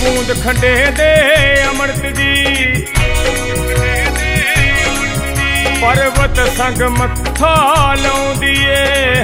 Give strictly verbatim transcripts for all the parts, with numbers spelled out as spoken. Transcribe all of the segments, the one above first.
बूंद खंडे दे अमृत दी पर्वत संग मत्था लाउंदी ए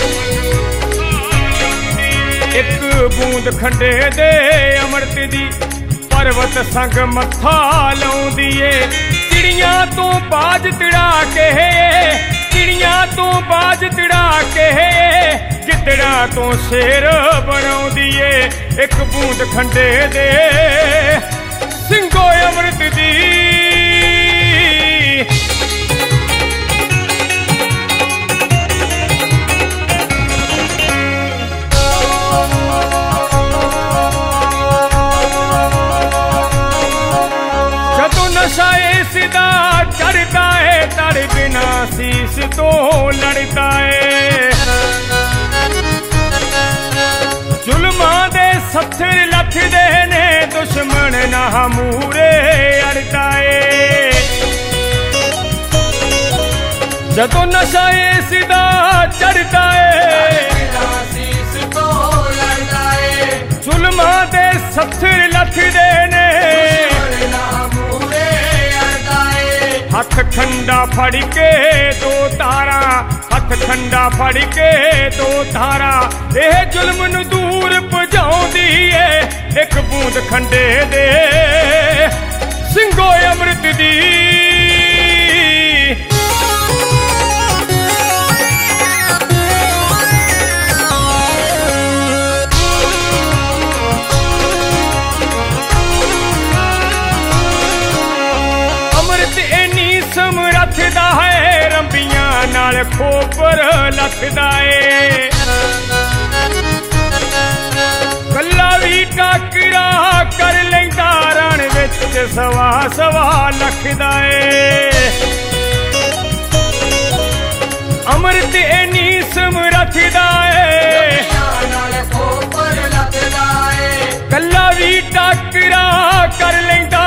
एक बूंद खंडे दे अमृत दी पर्वत संग मत्था लाउंदी ए चिड़ियां तो बाज तिड़ा के चिड़ियां तो बाज तिड़ा के गिदड़ा तो शेर बनाउंदी ए एक बूंद खंडे दे ਸਿੰਘੋ अमृत दी नशा इसदा चढ़ता है तड़ बिना शीश तो लड़ता है जुल्मा दे सत्थर लथदे ने दुश्मन ना मूरे अड़ता है जदों नशा इसदा चढ़ता है जुल्मा दे सत्थर लथदे ने हथ खंडा फड़ के दो तारा हथ खंडा फड़ के दो तारा यह जुल्म नू दूर पहुंचाउंदी है एक बूंद खंडे दे ਸਿੰਘੋ अमृत दी समरथदा है रंबियां नाल खोपर लथदा है कल्ला भी टाकरा कर लैंदा रण विच सवा सवा लखदा है अमृत इन्नी समरथदा है कल्ला भी टाकरा कर लैंदा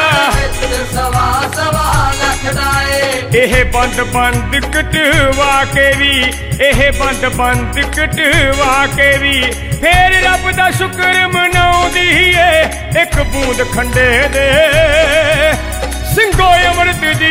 एह बंद बंद कटवा के भी एह बंद बंद कटवा के भी फिर रब दा शुक्र मनाउंदी है एक बूंद खंडे दे ਸਿੰਘੋ अमृत दी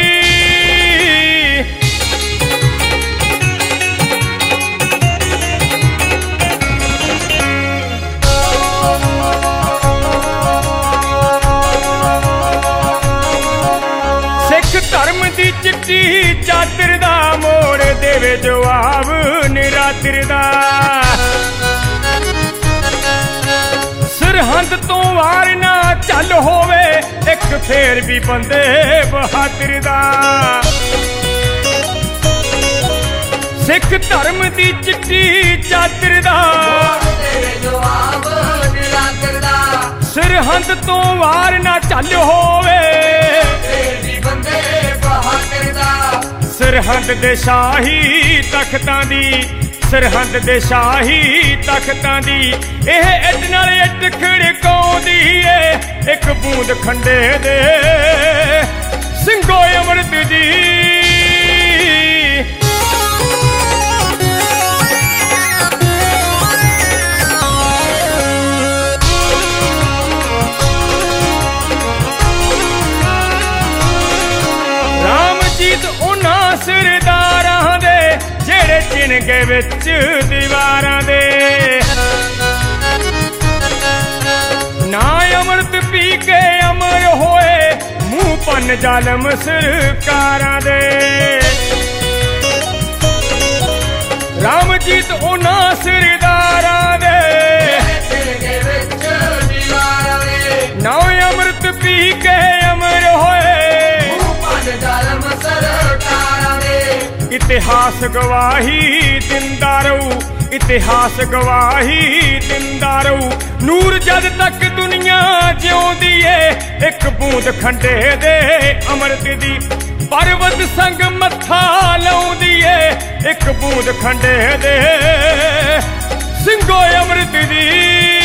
धर्म दी चिट्टी चादर दा मोड़ देवे जवाब निरादर दा सरहद तो वार ना चल होवे एक फेर भी बंदे बहादुर दा सिख धर्म दी चिट्टी चादर दा सरहद तो वार ना चल होवे सरहद दे शाही तख्तां दी सरहद दे शाही तख्तां दी एह इट नाल इट खड़काउंदी ए एक बूंद खंडे दे ਸਿੰਘੋ अमृत दी सरदारां दे जेड़े चिनगे विच दीवारां दे ना अमृत पी के अमर होए मुंह पन जालम सरकारां दे रामजीत उन्हां सरदारां दे ना अमृत पी के अमर होए इतिहास गवाही दिंदा रहू इतिहास गवाही दिंदा रहू नूर जद तक दुनिया जिउंदी है एक बूंद खंडे दे अमृत दी पर्वत संग मत्था लाउंदी है एक बूंद खंडे दे ਸਿੰਘੋ अमृत दी